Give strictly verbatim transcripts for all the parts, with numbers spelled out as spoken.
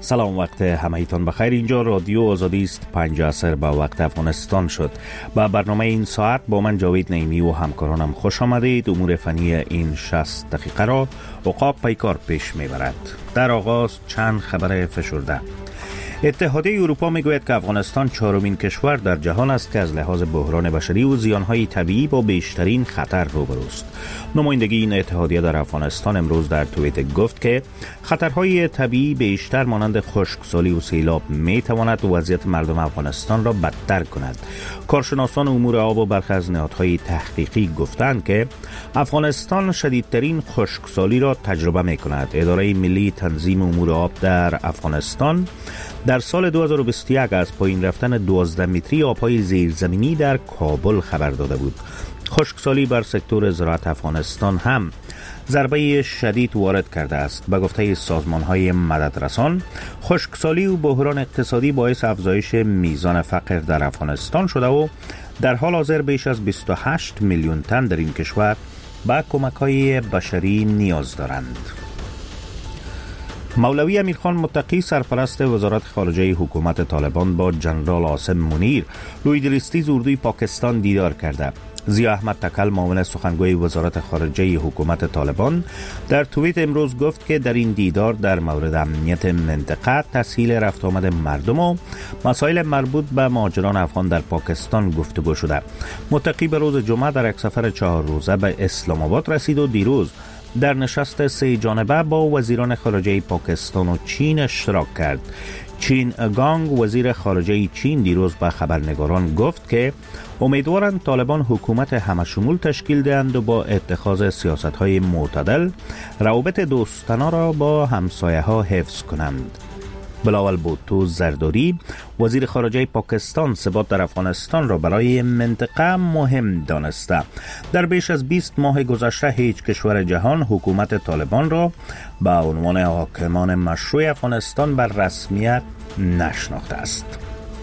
سلام، وقت همهیتان بخیر. اینجا رادیو آزادی است. پنج عصر با وقت افغانستان شد. با برنامه این ساعت با من جاوید نعیمی و همکارانم خوش آمدید. امور فنی این شصت دقیقه را عقاب پیکار پیش میبرد. در آغاز چند خبر فشرده. اتحادیه اروپا میگوید که افغانستان چهارمین کشور در جهان است که از لحاظ بحران بشری و زیانهای طبیعی با بیشترین خطر روبروست. نمایندگی این اتحادیه در افغانستان امروز در توییتر گفت که خطرهای طبیعی بیشتر مانند خشکسالی و سیلاب میتواند وضعیت مردم افغانستان را بدتر کند. کارشناسان امور آب و برخی از نهادهای تحقیقی گفتند که افغانستان شدیدترین خشکسالی را تجربه میکند. اداره ملی تنظیم امور آب در افغانستان در سال دو هزار و بیست و یک از پایین رفتن دوازده متری آبهای زیرزمینی در کابل خبر داده بود. خشکسالی بر سکتور زراعت افغانستان هم ضربه شدید وارد کرده است. به گفته سازمان‌های مددرسان، خشکسالی و بحران اقتصادی باعث افزایش میزان فقر در افغانستان شده و در حال حاضر بیش از بیست و هشت میلیون تن در این کشور به کمک‌های بشری نیاز دارند. مولوی امیرخان متقی سرپرست وزارت خارجه حکومت طالبان با جنرال عاصم منیر لویدریستی اردوی پاکستان دیدار کرده. ضیا احمد تکل معاون سخنگوی وزارت خارجه حکومت طالبان در توییت امروز گفت که در این دیدار در مورد امنیت منطقه، تسهیل رفت آمد مردم و مسائل مربوط به مهاجران افغان در پاکستان گفتگو شده. متقی به روز جمعه در یک سفر چهار روزه به اسلام آباد رسید و دیروز در نشست سه جانبه با وزیران خارجه پاکستان و چین اشتراک کرد. چین گانگ وزیر خارجه چین دیروز به خبرنگاران گفت که امیدوارند طالبان حکومت همشمول تشکیل دهند و با اتخاذ سیاست‌های معتدل روابط دوستانه را با همسایه ها حفظ کنند. بلاول بوتو زرداری وزیر خارجه پاکستان ثبات در افغانستان را برای منطقه مهم دانسته. در بیش از بیست ماه گذشته هیچ کشور جهان حکومت طالبان را به عنوان حاکمان مشروع افغانستان بر رسمیت نشناخته است.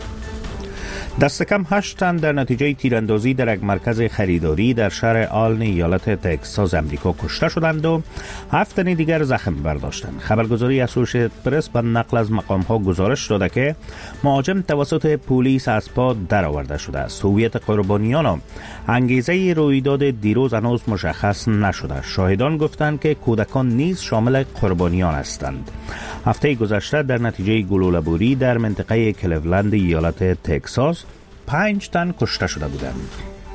دست کم هشت تن در نتیجه تیراندازی در یک مرکز خریداری در شهر آلن ایالت تگزاس امریکا کشته شدند و هفت تن دیگر زخم برداشتند. خبرگزاری اسوشییتد پرس به نقل از مقام‌ها گزارش داده که مهاجم توسط پلیس از پا درآورده شده است. هویت قربانیان و انگیزه رویداد دیروز هنوز مشخص نشده. شاهدان گفتند که کودکان نیز شامل قربانیان هستند. هفته گذشته در نتیجه گلوله‌باری در منطقه کلیولند ایالت تگزاس پنج تن کشته شده بودند.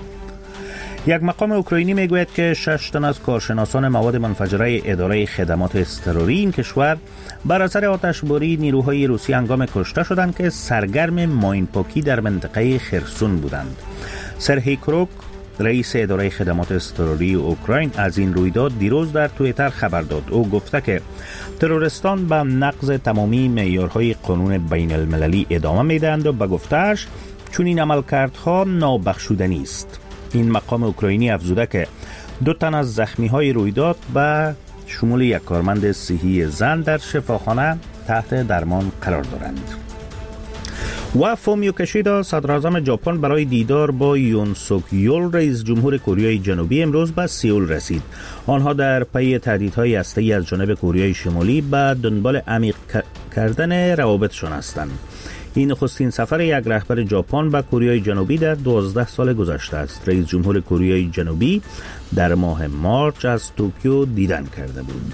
یک مقام اوکراینی میگوید که شش تن از کارشناسان مواد منفجره اداره خدمات اضطراری این کشور بر اثر آتشباری نیروهای روسی هنگام کشته شدند که سرگرم ماین پاکی در منطقه خرسون بودند. سرهی کروک رئیس اداره خدمات اضطراری اوکراین از این رویداد دیروز در توییتر خبر داد. او گفته که تروریستان به نقض تمامی معیارهای قانون بین المللی ادامه میدهند و به گفته‌اش چون این عملکردها نابخشودنی است. این مقام اوکراینی افزوده که دو تن از زخمی‌های رویداد به شمول یک کارمند صحی زن در شفاخانه تحت درمان قرار دارند. و فومیو کشیدا صدراعظم ژاپن برای دیدار با یون سوک یول رئیس جمهور کره جنوبی امروز به سئول رسید. آنها در پی تهدیدهای هسته‌ای از جانب کره شمالی به دنبال عمیق کردن روابطشان هستند. این نخستین سفر یک رهبر ژاپن به کره جنوبی در دوازده سال گذشته است. رئیس جمهور کره جنوبی در ماه مارچ از توکیو دیدن کرده بود.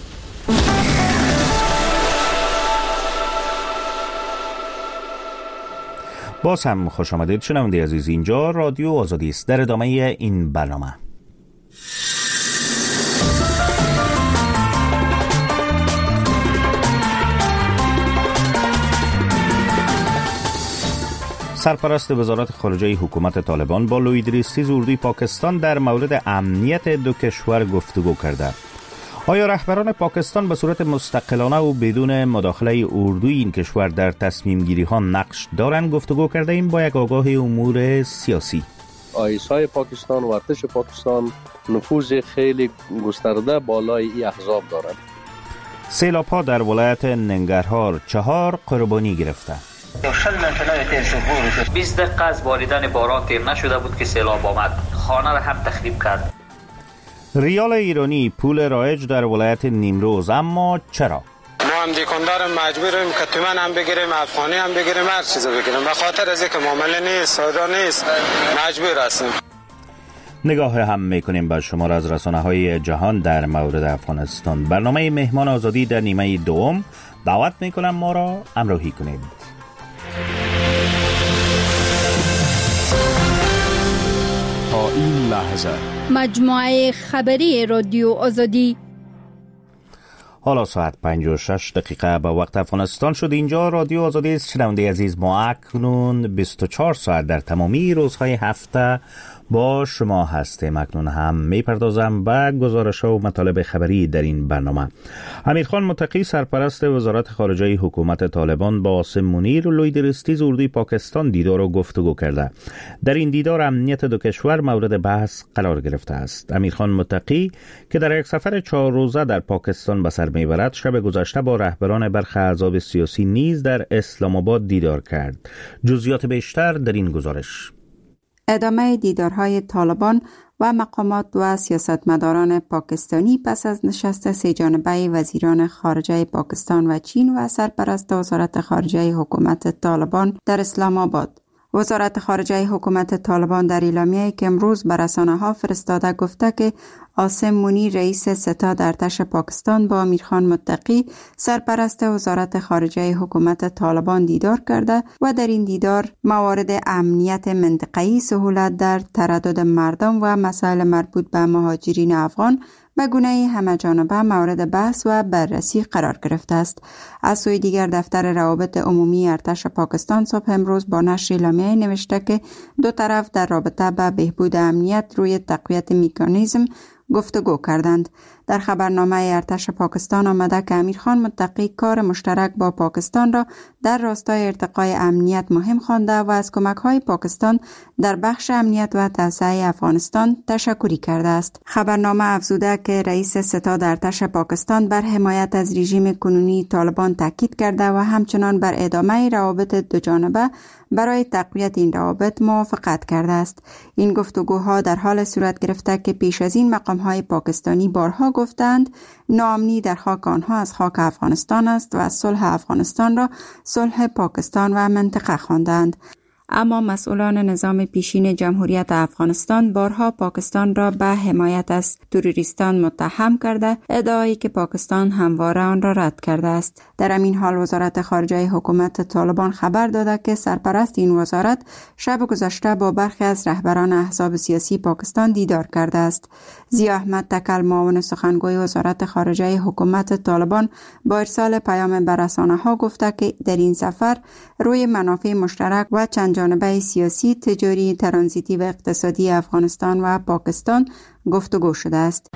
باز هم خوش آمدید شنونده عزیز. اینجا رادیو آزادی است. در ادامه این برنامه سرپرست وزارت خارجه حکومت طالبان با لویدریستی اردوی پاکستان در مورد امنیت دو کشور گفتگو کرده. آیا رهبران پاکستان به صورت مستقلانه و بدون مداخله اردوی این کشور در تصمیم گیری ها نقش دارند؟ گفتگو کرده ایم با یک آگاه امور سیاسی. آیسای پاکستان و ارتش پاکستان نفوذ خیلی گسترده بالای این احزاب دارند. سیلاب ها در ولایت ننگرهار چهار قربانی گرفته. بیست دقیقه از باریدن باران تیر نشده بود که سیلاب آمد، خانه را هم تخریب کرد. ریال ایرانی پول رایج در ولایت نیمروز، اما چرا؟ ما هم دیکندار مجبوریم که تومن هم بگیریم، افغانی هم بگیریم، هر چیز بگیریم. به خاطر از اینکه معامله نیست، سودا نیست، مجبور هستیم. نگاه هم میکنیم به شمار از رسانه های جهان در مورد افغانستان. برنامه مهمان آزادی در نیمه دوم دعوت میکنم ما را همراهی کنید. تا این لحظه مجموعه خبری رادیو آزادی. حالا ساعت پنج و شش دقیقه به وقت افغانستان شد. اینجا رادیو آزادی است. شنونده عزیز، ما اکنون بیست و چهار ساعت در تمامی روزهای هفته با شما هستیم. اکنون هم میپردازم به گزارش و مطالب خبری در این برنامه. امیرخان متقی سرپرست وزارت خارجه حکومت طالبان با عاصم منیر و لویدرستیز اردوی پاکستان دیدار و گفتگو کرده. در این دیدار امنیت دو کشور مورد بحث قرار گرفته است. امیرخان متقی که در یک سفر چهار روزه در پاکستان به سر میبرد، شب گذشته با رهبران برخی احزاب سیاسی نیز در اسلام آباد دیدار کرد. جزئیات بیشتر در این گزارش. ادامه دیدارهای طالبان و مقامات و سیاستمداران پاکستانی پس از نشست سه جانبه وزیران خارجه پاکستان و چین و سرپرست وزارت خارجه حکومت طالبان در اسلام آباد. وزارت خارجه حکومت طالبان در اعلامیه‌ای که امروز به رسانه‌ها فرستاده گفته که عاصم منیر رئیس ستاد ارتش پاکستان با امیرخان متقی سرپرست وزارت خارجه حکومت طالبان دیدار کرده و در این دیدار موارد امنیت منطقه‌ای، سهولت در تردد مردم و مسائل مربوط به مهاجرین افغان به گونه همه‌جانبه مورد بحث و بررسی قرار گرفته است. از سوی دیگر دفتر روابط عمومی ارتش پاکستان صبح امروز با نشر اعلامیه نوشته که دو طرف در رابطه به بهبود امنیت روی تقویت مکانیزم گفتگو کردند. در خبرنامه ارتش پاکستان آمده که امیرخان متقی کار مشترک با پاکستان را در راستای ارتقای امنیت مهم خوانده و از کمک‌های پاکستان در بخش امنیت و توسعه افغانستان تشکری کرده است. خبرنامه افزوده که رئیس ستاد ارتش پاکستان بر حمایت از رژیم کنونی طالبان تاکید کرده و همچنان بر ادامه روابط دوجانبه برای تقویت این روابط موافقت کرده است. این گفتگوها در حال صورت گرفته که پیش از این مقام‌های پاکستانی بارها گفتند ناامنی در خاک آنها از خاک افغانستان است و صلح افغانستان را صلح پاکستان و منطقه خواندند. اما مسئولان نظام پیشین جمهوریت افغانستان بارها پاکستان را به حمایت از تروریستان متهم کرده، ادعایی که پاکستان همواره آن را رد کرده است. در همین حال وزارت خارجه حکومت طالبان خبر داده که سرپرست این وزارت شب گذشته با برخی از رهبران احزاب سیاسی پاکستان دیدار کرده است. ضیا احمد تکل، معاون سخنگوی وزارت خارجه حکومت طالبان، با ارسال پیام به رسانه‌ها گفته که در این سفر روی منافع مشترک و چند جانبه سیاسی، تجاری، ترانزیتی و اقتصادی افغانستان و پاکستان گفتگو شده است.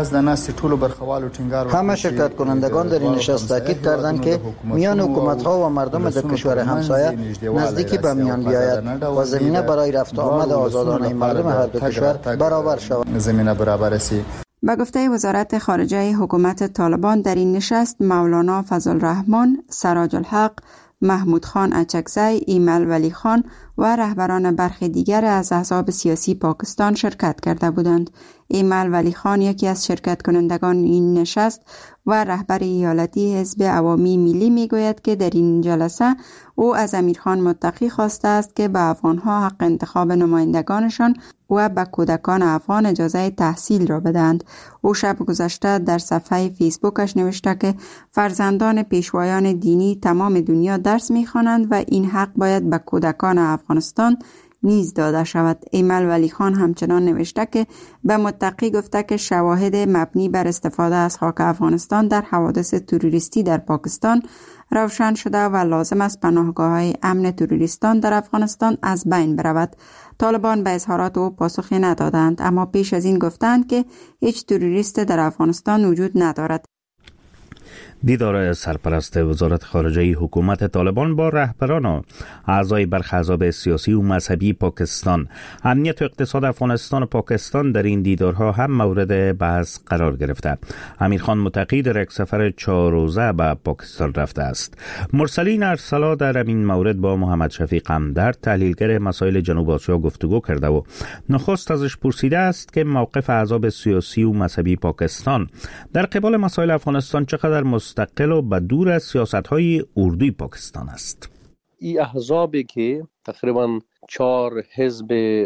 همه شرکت کنندگان در این نشست تاکید کردند که میان حکومت‌ها و مردم در کشور همسایه نزدیکی به میان بیاید و زمینه برای رفت و آمد آزادانه مردم هر دو کشور برابر شود. زمینه برابر است. به گفته وزارت خارجه حکومت طالبان در این نشست مولانا فضل الرحمن، سراج الحق، محمود خان اچکزی، ایمل ولی خان و رهبران برخی دیگر از احزاب سیاسی پاکستان شرکت کرده بودند. ایمل ولی خان یکی از شرکت کنندگان این نشست و رهبر ایالتی حزب عوامی ملی میگوید که در این جلسه او از امیرخان متقی خواسته است که به افغانها حق انتخاب نمایندگانشان و به کودکان افغان اجازه تحصیل را بدهند. او شب گذشته در صفحه فیسبوکش نوشته که فرزندان پیشوایان دینی تمام دنیا درس می‌خوانند و این حق باید به کودکان افغانستان نیز داده شود. ایمل ولی خان همچنان نوشته که به متقی گفته که شواهد مبنی بر استفاده از خاک افغانستان در حوادث تروریستی در پاکستان روشن شده و لازم است پناهگاه‌های امن تروریستان در افغانستان از بین برود. طالبان به اظهارات او پاسخی ندادند، اما پیش از این گفتند که هیچ تروریست در افغانستان وجود ندارد. دیدار سرپرست وزارت خارجه حکومت طالبان با رهبران و اعضای برخی احزاب سیاسی و مذهبی پاکستان، امنیت و اقتصاد افغانستان و پاکستان در این دیدارها هم مورد بحث قرار گرفته. امیرخان متقی در یک سفر چهار روزه به پاکستان رفته است. مرسلین ارسلا در این مورد با محمد شفیق همدرد، تحلیلگر مسائل جنوب آسیا گفتگو کرده و نخست ازش پرسیده است که موقف احزاب سیاسی و مذهبی پاکستان در قبال مسائل افغانستان چقدر مست مستقل و بدور از سیاست‌های اردوی پاکستان است. این احزابی که تقریبا چهار حزب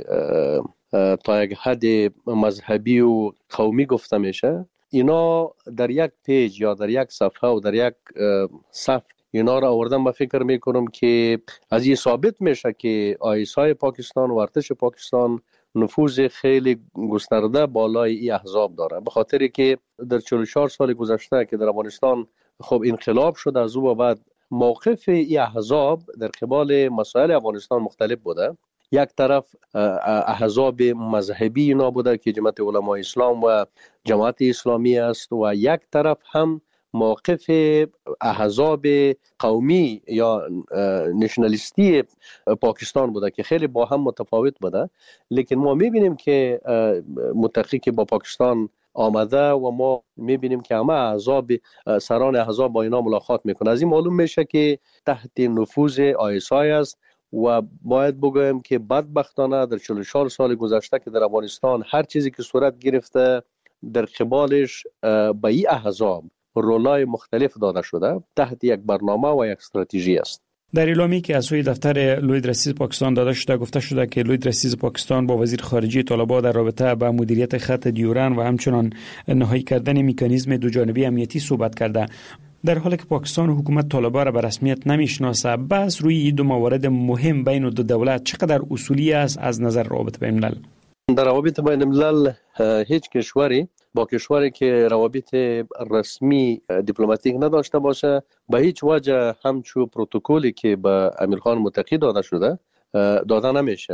تا یک حد مذهبی و قومی گفته میشه، اینا در یک پیج یا در یک صفحه و در یک صف اینا را آوردن. من فکر میکنم که از این ثابت میشه که آی اس آی پاکستان و ارتش پاکستان نفوذ خیلی گسترده بالای این احزاب داره، به خاطری که در چهل و چهار سال گذشته که در افغانستان خب انقلاب شد، از او بعد موقف این احزاب در قبال مسائل افغانستان مختلف بوده. یک طرف احزاب مذهبی اینا بوده که جماعت علمای اسلام و جماعت اسلامی است، و یک طرف هم موقف احزاب قومی یا نشنالیستی پاکستان بوده که خیلی با هم متفاوت بوده. لیکن ما میبینیم که متحقق با پاکستان آمده و ما میبینیم که همه احزاب سران احزاب با اینا ملاقات میکنه. از این معلوم میشه که تحت نفوذ آی اس آی است و باید بگویم که بدبختانه در چهل و چهار سال گذشته که در افغانستان هر چیزی که صورت گرفته در قبالش به این احزاب رولای مختلف داده شده تحت یک برنامه و یک استراتژی است. در اعلامی که از سوی دفتر لوی درستیز پاکستان داده شده گفته شده که لوی درستیز پاکستان با وزیر خارجه طالبان در رابطه با مدیریت خط دیورن و همچنان نهایی کردن مکانیزم دوجانبه امنیتی صحبت کرده، در حالی که پاکستان حکومت طالبان را به رسمیت نمیشناسه. بس روی این دو موارد مهم بین دو دولت چقدر اصولی است از نظر روابط بین الملل؟ در روابط بین الملل هیچ کشوری با کشوری که روابط رسمی دیپلماتیک نداشته باشه به هیچ وجه همچون پروتکلی که به امیرخان متقی داده شده داده نمیشه،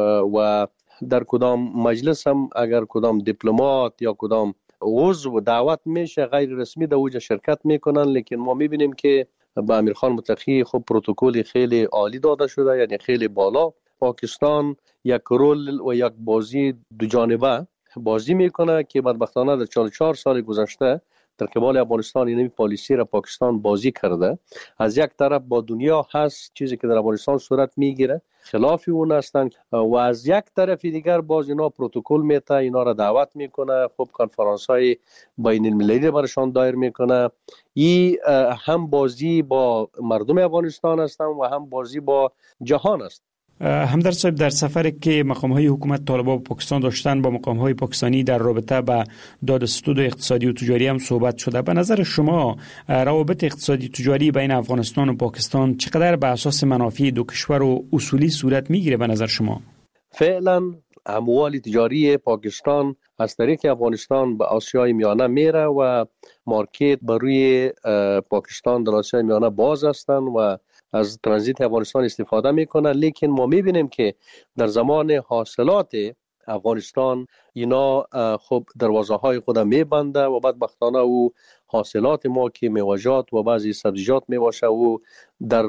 و در کدام مجلس هم اگر کدام دیپلمات یا کدام عضو دعوت میشه غیر رسمی در اوجه شرکت میکنن. لیکن ما میبینیم که به امیرخان متقی خب پروتکلی خیلی عالی داده شده، یعنی خیلی بالا. پاکستان یک رول و یک بازی دو جانبه بازی میکنه که بدبختانه در چهل و چهار سال گذشته در قبال افغانستان این پالیسی را پاکستان بازی کرده. از یک طرف با دنیا هست چیزی که در افغانستان صورت میگیره خلاف اون هستن، و از یک طرف دیگر باز اینا پروتکل میته، اینا را دعوت میکنه، خب کنفرانس های بین المللی برشان دایر میکنه. این هم بازی با مردم افغانستان هستن و هم بازی با جهان است. همدرد صاحب، در سفری که مقام‌های حکومت طالبان با پاکستان داشتن با مقام‌های پاکستانی در رابطه با دادستود اقتصادی و تجاری هم صحبت شده. به نظر شما روابط اقتصادی تجاری بین افغانستان و پاکستان چقدر به اساس منافع دو کشور و اصولی صورت میگیره به نظر شما؟ فعلا اموال تجاری پاکستان از طریق افغانستان به آسیای میانه میره و مارکت بروی پاکستان در آسیای میانه باز هستن و از ترانزیت افغانستان استفاده میکنن. لیکن ما میبینیم که در زمان حاصلات افغانستان اینا خب دروازه های خود میبنده و بدبختانه او حاصلات ما که میوه‌جات و بعضی سبزیجات میباشه و در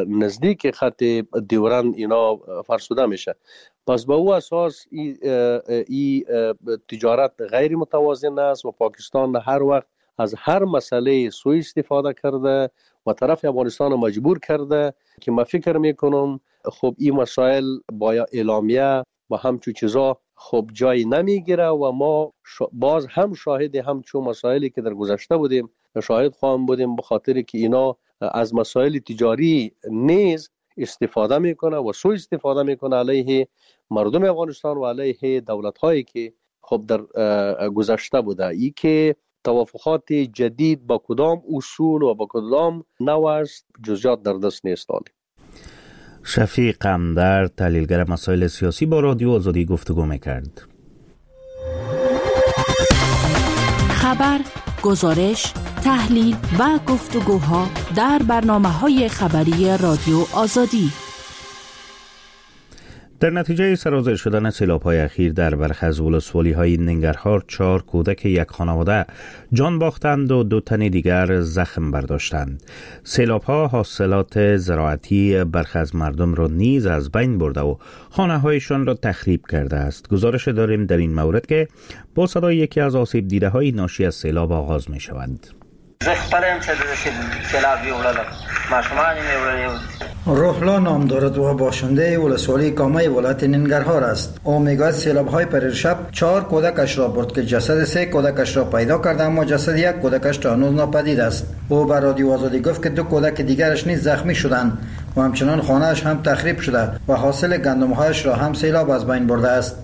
نزدیک خط دیورن اینا فرسوده میشه. پس به او اساس این ای تجارت غیر متوازن است و پاکستان هر وقت از هر مسئله سوء استفاده کرده و طرف افغانستان رو مجبور کرده که من فکر میکنم خب این مسائل با اعلامیه و همچون چیزا خب جای نمیگیره و ما باز هم شاهد همچون مسائلی که در گذشته بودیم شاهد خواهم بودیم، به خاطر که اینا از مسائل تجاری نیز استفاده میکنه و سوء استفاده میکنه علیه مردم افغانستان و علیه دولت هایی که خب در گذشته بوده. ای که توافقات جدید با کدام اصول و با کدام نوع است جزئیات در دست نیست. شفیق همدرد، تحلیلگر مسائل سیاسی، با رادیو آزادی گفتگو میکرد. خبر، گزارش، تحلیل و گفتگوها در برنامه‌های خبری رادیو آزادی. در نتیجه سرازیر شدن سیلاب‌های اخیر در برخی از ولسوالی‌های ننگرهار، چهار کودک یک خانواده جان باختند و دو تن دیگر زخم برداشتند. سیلاب‌ها حاصلات زراعتی برخی از مردم را نیز از بین برده و خانه‌هایشان را تخریب کرده است. گزارش داریم در این مورد که با صدای یکی از آسیب دیده‌های ناشی از سیلاب آغاز می‌شود. زه خپلم چې د سیلاب ویولم ماشومان یې ویولم. روحلا نام دارد و باشنده ولسوالی کامه ولایت ننگرهار است. او میگوید سیلاب های پریشب چهار کودکش را برد که جسد سه کودکش را پیدا کرده، اما جسد یک کودکش تا هنوز ناپدید است. او بر رادیو آزادی گفت که دو کودک دیگرش نیز زخمی شدند و همچنان خانه‌اش هم تخریب شده و حاصل گندم‌هایش را هم سیلاب از بین برده است.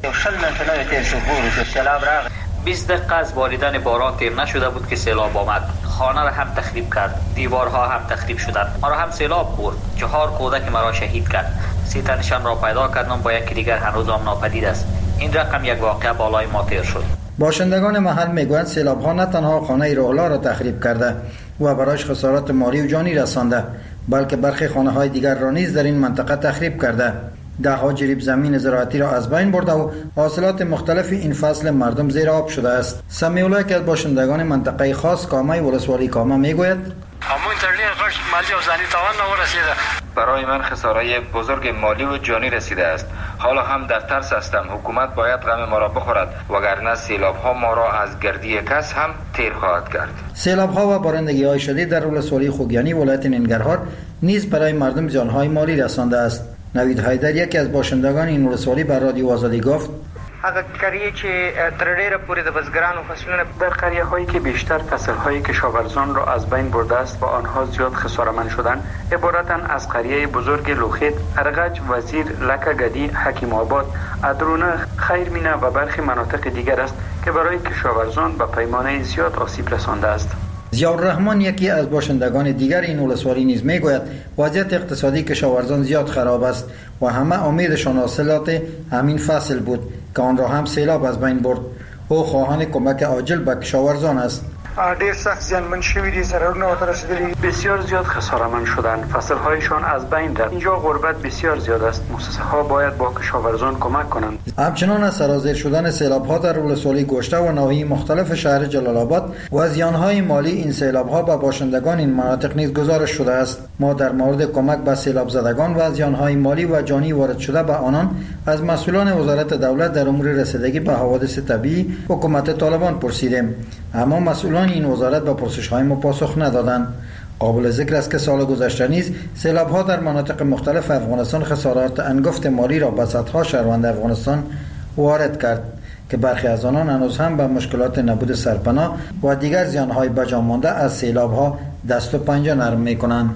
بیست دقیقه از باریدن باران تیر نشده بود که سیلاب آمد. خانه را هم تخریب کرد، دیوارها هم تخریب شدند. ما را هم سیلاب برد. چهار کودک مرا شهید کرد. سه تنشان را پیدا کردم، با یکی دیگر هنوز هم ناپدید است. این رقم یک واقعه بالای ما تیر شد. باشندگان محل میگویند سیلاب‌ها نه تنها خانه روحلا را تخریب کرده و برایش خسارات مالی و جانی رسانده، بلکه برخی خانه‌های دیگر را نیز در این منطقه تخریب کرده. ده ها جریب زمین زراعتی را از بین برده و حاصلات مختلف این فصل مردم زیر آب شده است. سمیولا که از باشندگان منطقه خاص کامه ولسوالی کامه میگوید همون ترلین غش مالی و زنی تاوان نورسیده. برای من خساره بزرگ مالی و جانی رسیده است. حالا هم در ترس هستم. حکومت باید غم ما را بخورد، وگرنه سیلاب ها ما را از گردی کس هم تیر خواهد کرد. سیلاب ها و بارندگی های شدید در ولسوالی خوگیانی ولایت ننگرهار نیز برای مردم زیان های مالی رسانده است. نوید حیدر یکی از باشندگان این ولسوالی بر رادیو آزادی گفت هغه قریه چې تر ډیره پورې د بزګرانو فصلونه در قریه هایی که بیشتر فصل های کشاورزان را از بین برده است و آنها زیاد خساره‌مند شدند عبارتاً از قریه بزرگ لوخید، ارغج، وزیر، لکه گدی، حکیم آباد، ادرونه، خیرمینه و برخی مناطق دیگر است که برای کشاورزان به پیمانه زیاد آسیب رسانده است. ضیاءالرحمن یکی از باشندگان دیگر این ولسوالی نیز میگوید وضعیت اقتصادی کشاورزان زیاد خراب است و همه امیدشان حاصلات همین فصل بود که آن را هم سیلاب از بین برد. او خواهان کمک عاجل به کشاورزان است. ډیر سخت زیانمن شوي دي، ضررونه ورته رسیدلي، بسیار زیاد خساره‌مند شدند، فصل‌هایشان از بین رفت. اینجا غربت بسیار زیاد است. مؤسسه‌ها باید با کشاورزان کمک کنند. همچنان از سرازیر شدن سیلاب‌ها در ولسوالی گوشته و نواحی مختلف شهر جلال آباد و زیان‌های مالی این سیلاب‌ها به باشندگان این مناطق نیز گزارش شده است. ما در مورد کمک به سیلاب زدگان و زیان‌های مالی و جانی وارد شده به آنان از مسئولان وزارت دولت در امور رسیدگی به حوادث طبیعی حکومت طالبان پرسیدیم، اما مسئولان این وزارت به پرسش‌های ما پاسخ ندادند. قابل ذکر است که سال گذشته نیز سیلاب‌ها در مناطق مختلف افغانستان خسارات انگفت مالی را به صدها شهروند افغانستان وارد کرد که برخی از آنان هنوز هم به مشکلات نبود سرپناه و دیگر زیان‌های بجا مانده از سیلاب‌ها دست و پنجه نرم می‌کنند.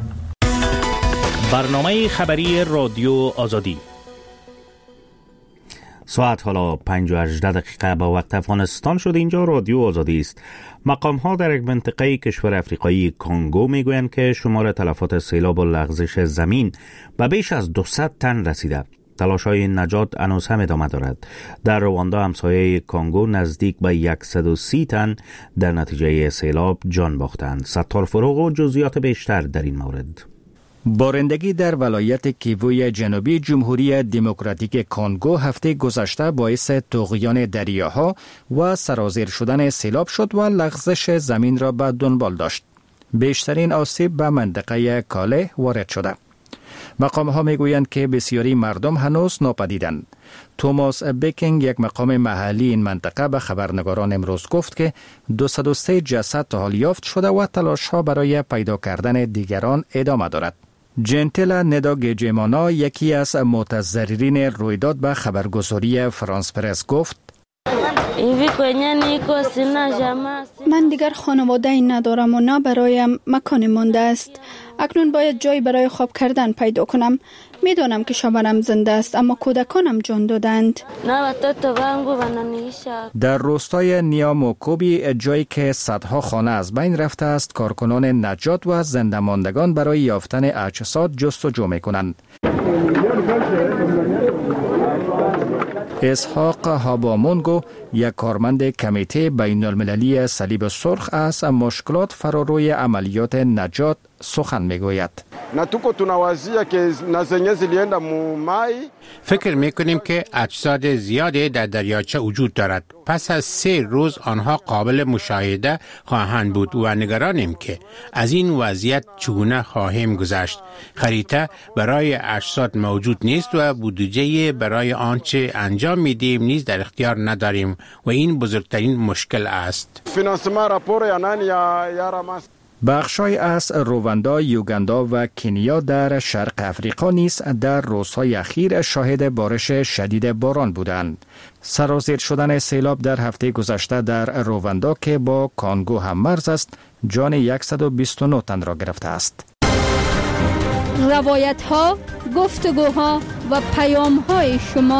برنامه خبری رادیو آزادی ساعت حالا پنج و هجده دقیقه به وقت افغانستان شد. اینجا رادیو آزادی است. مقام ها در یک منطقه کشور افریقایی کانگو میگویند که شمار تلفات سیلاب و لغزش زمین به بیش از دویست تن رسیده. تلاش های نجات هنوز هم ادامه دارد. در رواندا همسایه کانگو نزدیک به صد و سی تن در نتیجه سیلاب جان باختند. ستار فروغ و جزئیات بیشتر در این مورد. بارندگی در ولایت کیووی جنوبی جمهوری دموکراتیک کنگو هفته گذشته باعث طغیان دریاها و سرازیر شدن سیلاب شد و لغزش زمین را به دنبال داشت. بیشترین آسیب به منطقه کاله وارد شده. مقام ها می گویند که بسیاری مردم هنوز ناپدیدند. توماس بیکینگ، یک مقام محلی این منطقه، به خبرنگاران امروز گفت که دویست و سه جسد تا حال یافت شده و تلاش ها برای پیدا کردن دیگران ادامه دارد. جنتلا نداگجمانا، یکی از متضررین رویداد، به خبرگزاری فرانس پرس گفت من دیگر خانواده ای ندارم و نه برایم مکان مانده است. اکنون باید جایی برای خواب کردن پیدا کنم. میدانم که شوهرم زنده است اما کودکانم جان دادند. در روستای نیاموکوبی، جایی که صدها خانه از بین رفته است، کارکنان نجات و زنده ماندگان برای یافتن اجساد جستجو می‌کنند. اسحاق هابامونگو، یک کارمند کمیته بین المللی صلیب سرخ، از مشکلات فراروی عملیات نجات سخن میگوید. فکر میکنیم که اجساد زیادی در دریاچه وجود دارد. پس از سه روز آنها قابل مشاهده خواهند بود و نگرانیم که از این وضعیت چگونه خواهیم گذشت. خریطه برای اجساد موجود نیست و بودجه برای آنچه انجام میدیم نیز در اختیار نداریم و این بزرگترین مشکل است. بخشای از رواندا، یوگاندا و کنیا در شرق افریقا نیز در روزهای اخیر شاهد بارش شدید باران بودند. سرازیر شدن سیلاب در هفته گذشته در رواندا که با کانگو هم مرز است، جان صد و بیست و نه تن را گرفته است. روایت ها، گفتگوها و پیام های شما.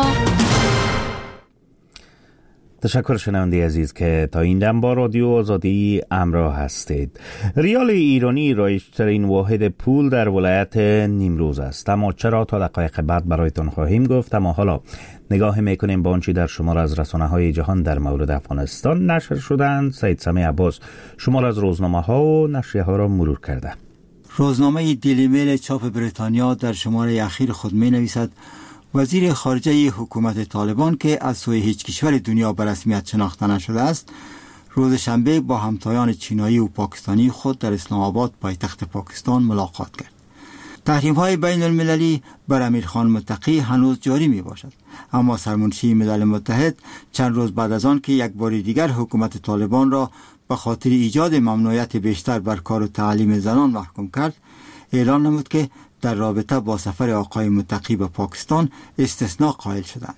تشکر شنونده عزیز که تا این دم با رادیو آزادی همراه هستید. ریال ایرانی رایج‌ترین واحد پول در ولایت نیمروز است، اما چرا تا دقایق بعد برایتان خواهیم گفت. اما حالا نگاه میکنیم به آنچه در شمار از رسانه‌های جهان در مورد افغانستان نشر شدند. سید سمیع عباس شمار از روزنامه‌ها و نشریه‌ها را مرور کرده. روزنامه دیلی میل چاپ بریتانیا در شماره اخیر خود می نویسد وزیر خارجه حکومت طالبان که از سوی هیچ کشور دنیا به رسمیت شناخته نشده است، روز شنبه با همتایان چینایی و پاکستانی خود در اسلام آباد پایتخت پاکستان ملاقات کرد. تحریم های بین المللی بر امیرخان متقی هنوز جاری می باشد، اما سرمنشی ملل متحد چند روز بعد از آن که یک بار دیگر حکومت طالبان را به خاطر ایجاد ممنوعیت بیشتر بر کار و تعلیم زنان محکوم کرد، اعلان نمود که در رابطه با سفر آقای متقی به پاکستان استثناء قائل شدند.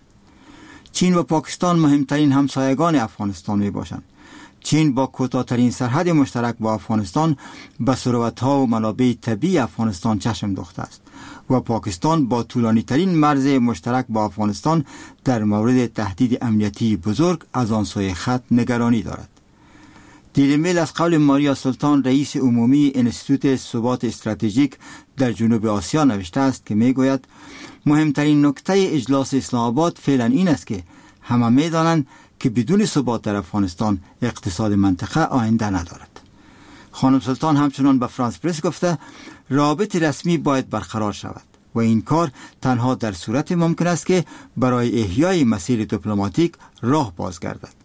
چین و پاکستان مهمترین همسایگان افغانستان می باشند. چین با کوتاه‌ترین سرحد مشترک با افغانستان به ثروت‌ها و منابع طبیعی افغانستان چشم دوخته است و پاکستان با طولانی‌ترین مرز مشترک با افغانستان در مورد تهدید امنیتی بزرگ از آن سوی خط نگرانی دارد. دیلی میل از قول ماریا سلطان رئیس عمومی انستیتوت ثبات استراتژیک در جنوب آسیا نوشته است که میگوید مهمترین نکته اجلاس اسلام آباد فعلا این است که همه میدانند که بدون ثبات در افغانستان اقتصاد منطقه آینده ندارد. خانم سلطان همچنان به فرانس پرس گفته رابط رسمی باید برقرار شود و این کار تنها در صورت ممکن است که برای احیای مسیر دیپلماتیک راه بازگردد.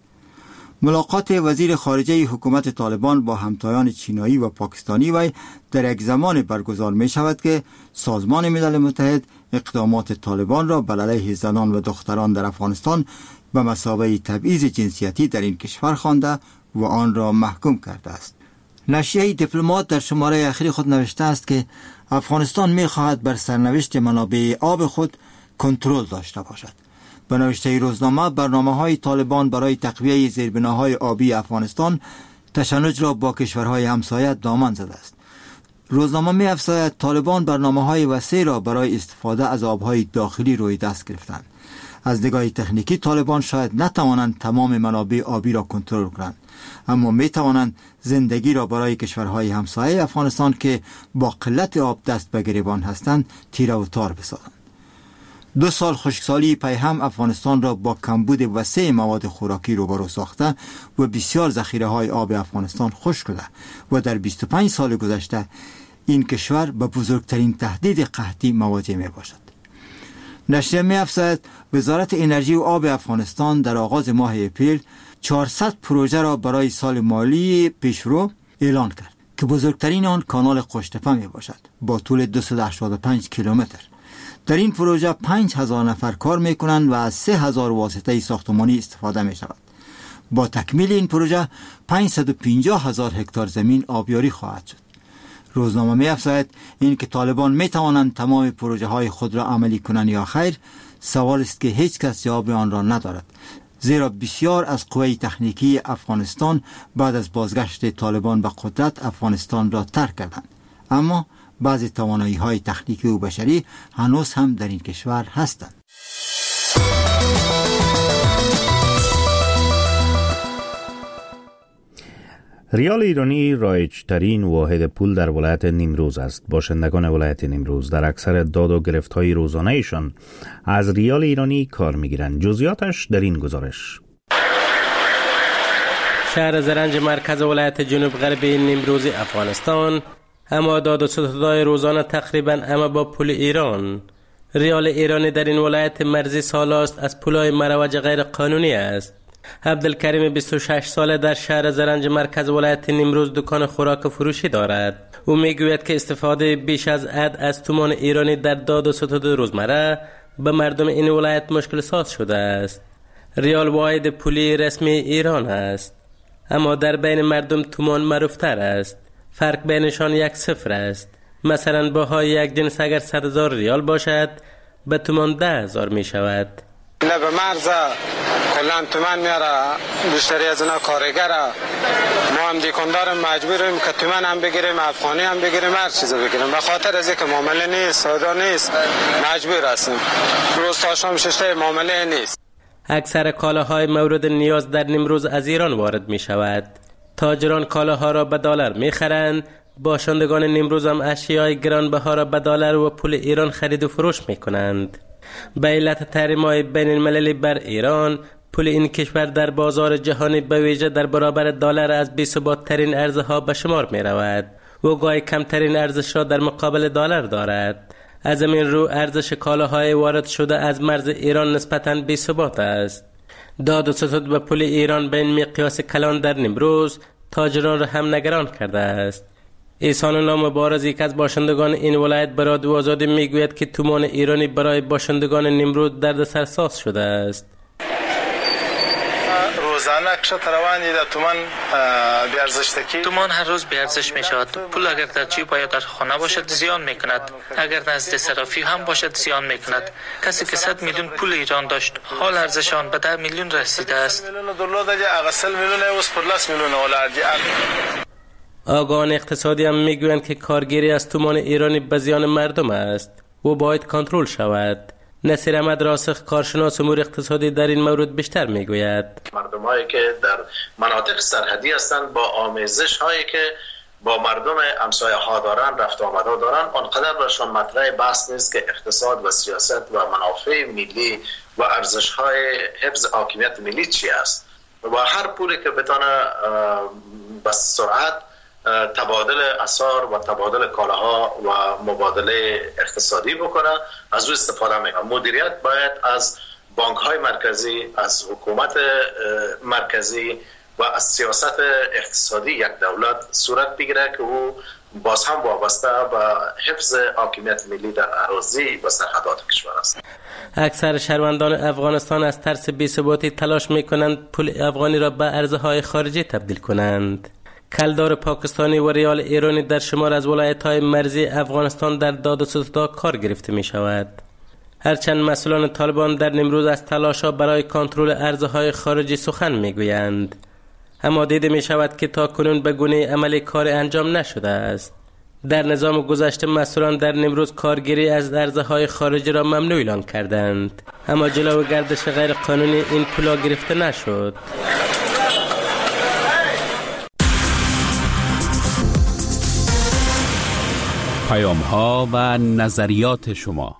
ملاقات وزیر خارجه حکومت طالبان با همتایان چینایی و پاکستانی وی در یک زمان برگزار می شود که سازمان ملل متحد اقدامات طالبان را بر علیه زنان و دختران در افغانستان به مثابه تبعیض جنسیتی در این کشور خوانده و آن را محکوم کرده است. نشریه دیپلمات در شماره اخیر خود نوشته است که افغانستان می خواهد بر سرنوشت منابع آب خود کنترل داشته باشد. به نوشته روزنامه برنامه‌های طالبان برای تقویه زیربناهای آبی افغانستان تشنج را با کشورهای همسایه دامن زده است. روزنامه می‌افزاید طالبان برنامه‌های وسیع را برای استفاده از آبهای داخلی روی دست گرفتند. از نگاه تکنیکی طالبان شاید نتوانند تمام منابع آبی را کنترل کنند، اما می‌توانند زندگی را برای کشورهای همسایه افغانستان که با قلت آب دست به گریبان هستند تیره و تار بسازند. دو سال خشکسالی پی هم افغانستان را با کمبود وسیع مواد خوراکی روبرو ساخته و بسیار ذخیره های آب افغانستان خشک شده و در بیست و پنج سال گذشته این کشور به بزرگترین تهدید قحطی مواجه می باشد. نشریه می افزاید وزارت انرژی و آب افغانستان در آغاز ماه اپریل چهارصد پروژه را برای سال مالی پیشرو اعلان کرد که بزرگترین آن کانال قشتپه می باشد با طول دویست و هشتاد و پنج کیلومتر. در این پروژه پنج هزار نفر کار می کنند و از سه هزار واسطه ساختمانی استفاده می شود. با تکمیل این پروژه پانصد و پنجاه هزار هکتار زمین آبیاری خواهد شد. روزنامه می افزاید این که طالبان می توانند تمام پروژه های خود را عملی کنند یا خیر، سوال است که هیچ کس جواب آن را ندارد، زیرا بسیار از قوه تکنیکی افغانستان بعد از بازگشت طالبان به قدرت افغانستان را ترک کردند، اما بعضی توانایی های تکنیکی و بشری هنوز هم در این کشور هستند. ریال ایرانی رایج‌ترین واحد پول در ولایت نیمروز است. باشندگان ولایت نیمروز در اکثر داد و گرفت‌های روزانه‌شان از ریال ایرانی کار می‌گیرند. جزئیاتش در این گزارش. شهر زرنج مرکز ولایت جنوب غربی نیمروز افغانستان اما داد و ستدهای روزانه تقریباً اما با پول ایران. ریال ایرانی در این ولایت مرزی سالاست از پولای مروج غیر قانونی است. عبدالکریم بیست و شش ساله در شهر زرنج مرکز ولایت نیمروز دکان خوراک فروشی دارد. او میگوید که استفاده بیش از حد از تومان ایرانی در داد و ستد روزمره به مردم این ولایت مشکل ساز شده است. ریال واحد پولی رسمی ایران است، اما در بین مردم تومان معروفتر است. فرق بینشان یک صفر است. مثلا بهای یک جنس اگر صد هزار ریال باشد به تومان ده هزار می شود. نه به مرز کلان تومان میاره، بیشتری از اینا کارگره. ما هم دیکندار مجبوریم که تومان هم بگیریم، افغانی هم بگیریم، هر چیز بگیریم. به خاطر از اینکه معامله نیست، سودا نیست، مجبور هستیم. روز تا شام شش معامله نیست. اکثر کالاهای مورد نیاز در نیمروز از ایران وارد می شود. تاجران کالاها را به دلار می خرند. باشندگان نیمروز هم اشیای گرانبها را به دلار و پول ایران خرید و فروش می کنند. به علت تحریم‌های بین المللی بر ایران، پول این کشور در بازار جهانی به ویژه در برابر دلار از بی‌ثبات‌ترین ارزها به شمار می رود و گاهی کمترین ارزش را در مقابل دلار دارد. از این رو ارزش کالاهای وارد شده از مرز ایران نسبتاً بی‌ثبات است. داد و ستد به پول ایران به این مقیاس کلان در نیمروز تاجران را هم نگران کرده است. احسان الله مبارز یک از باشندگان این ولایت به رادیو آزادی میگوید که تومان ایرانی برای باشندگان نیمروز درد سرساز شده است. روزانه کشت روانی در تومان بیارزشتکی تومان هر روز بیارزش می شود. پول اگر در جیب یا در خانه باشد زیان می کند، اگر نزد صرافی هم باشد زیان می کند. کسی که صد میلیون پول ایران داشت حال ارزشان به ده میلیون رسیده است. آگاهان اقتصادی هم میگویند که کارگیری از تومان ایرانی به زیان مردم است و باید کنترل شود. نصیر احمد راسخ کارشناس امور اقتصادی در این مورد بیشتر میگوید. مردمایی که در مناطق سرحدی هستند با آمیزش هایی که با مردم همسایه ها دارن، رفت و آمد دارن، آنقدر برشان مطرح بحث نیست که اقتصاد و سیاست و منافع ملی و ارزش های حفظ حاکمیت ملی چی است و هر پولی که بتونه به سرعت تبادل اثار و تبادل کالاها و مبادله اقتصادی بکنه از او استفاده میکنه. مدیریت باید از بانک های مرکزی، از حکومت مرکزی و از سیاست اقتصادی یک دولت صورت بگیره که او باز هم وابسته به حفظ حاکمیت ملی در اراضی و سرحدات کشور است. اکثر شهروندان افغانستان از ترس بی‌ثباتی تلاش میکنند پول افغانی را به ارزهای خارجی تبدیل کنند. کلدار پاکستانی و ریال ایرانی در شمار از ولایت‌های مرزی افغانستان در داد و ستد کار گرفته می شود. هرچند مسئولان طالبان در نیمروز از تلاش‌ها برای کنترل ارزهای خارجی سخن می‌گویند، اما دیده می شود که تا کنون به گونه عملی کار انجام نشده است. در نظام گذشته مسئولان در نیمروز کارگیری از ارزهای خارجی را ممنوع اعلان کردند، اما جلو گردش غیر قانونی این پولا گرفته نشد. پیام ها و نظریات شما.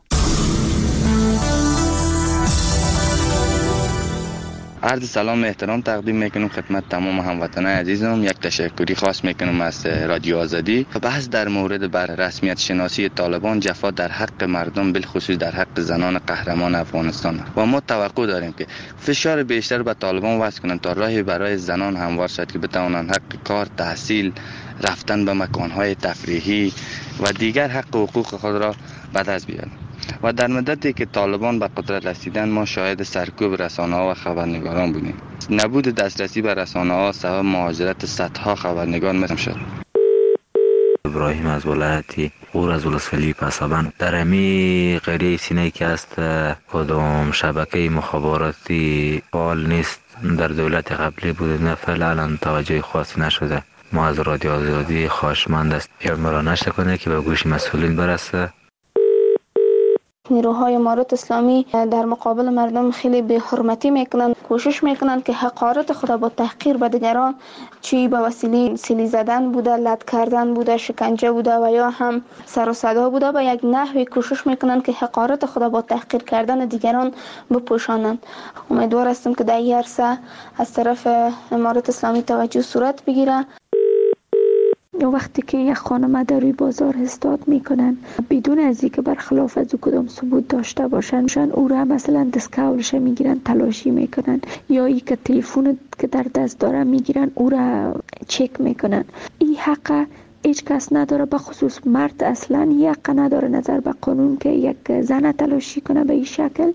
عرض سلام و احترام تقدیم میکنم خدمت تمام هموطنان عزیزم. یک تشکری خاص میکنم از رادیو آزادی. بحث در مورد بر رسمیت شناسی طالبان جفا در حق مردم، بالخصوص در حق زنان قهرمان افغانستان و ما توقع داریم که فشار بیشتر به طالبان وضع کنند تا راهی برای زنان هموار شد که بتوانند حق کار، تحصیل، رفتن به مکانهای تفریحی و دیگر حق و حقوق خود را به دست بیارند. و در مدتی که طالبان به قدرت رسیدن ما شاهد سرکوب رسانه‌ها و خبرنگاران بودیم. نبود دسترسی به رسانه‌ها سبب مهاجرت صدها خبرنگار مثل شد. ابراهیم از ولایتی غور از ولسوالی پسابند. در امی قریه سینه که است کدام شبکه مخابراتی فعال نیست. در دولت قبلی بوده نه فعلا توجه خاصی نشده. ما از رادیو آزادی خواهشمند است یا نشته کنه که به گوش مسئولین برسه. نیروهای امارت اسلامی در مقابل مردم خیلی به حرمتی میکنند، کوشش میکنند که حقارت خود با تحقیر به دیگران، چی به وسیله سیلی زدن بوده، لط کردن بوده، شکنجه بوده و یا هم سر و صدا بوده، به یک نحوی کوشش میکنند که حقارت خود با تحقیر کردن دیگران بپوشانند. امیدوار هستم که در این عرصه از طرف امارت اسلامی توجه صورت بگیره. وقتی که یک خانم در روی بازار استاد میکنن بدون از اینکه برخلاف از او کدام ثبوت داشته باشن، او را مثلا دستکولش میگیرن، تلاشی میکنن، یا ای که تلفن که در دست داره میگیرن او را چک میکنن. این حق هیچ کس نداره، به خصوص مرد اصلا یک حق نداره نظر به قانون که یک زن تلاشی کنه به این شکل.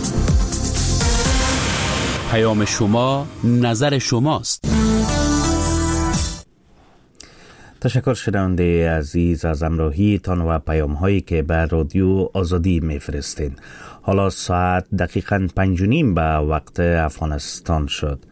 پیام شما نظر شماست. تشکر شنونده عزیز از همراهی تان و پیام هایی که به رادیو آزادی میفرستین. حالا ساعت دقیقاً پنج و نیم به وقت افغانستان شد.